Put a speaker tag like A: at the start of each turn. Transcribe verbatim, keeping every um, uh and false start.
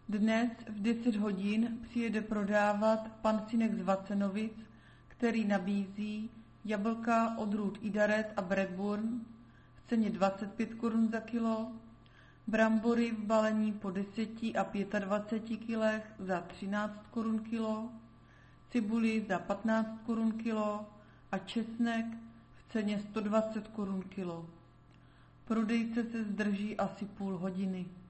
A: Dnes v deset hodin přijede prodávat pan Synek z Vacenovic, který nabízí jablka odrůd Idaret a Bradburn v ceně dvacet pět korun za kilo, brambory v balení po deseti a dvaceti pěti kilech za třináct korun kilo, cibuli za patnáct korun kilo a česnek v ceně sto dvacet korun kilo. Prodejce se zdrží asi půl hodiny.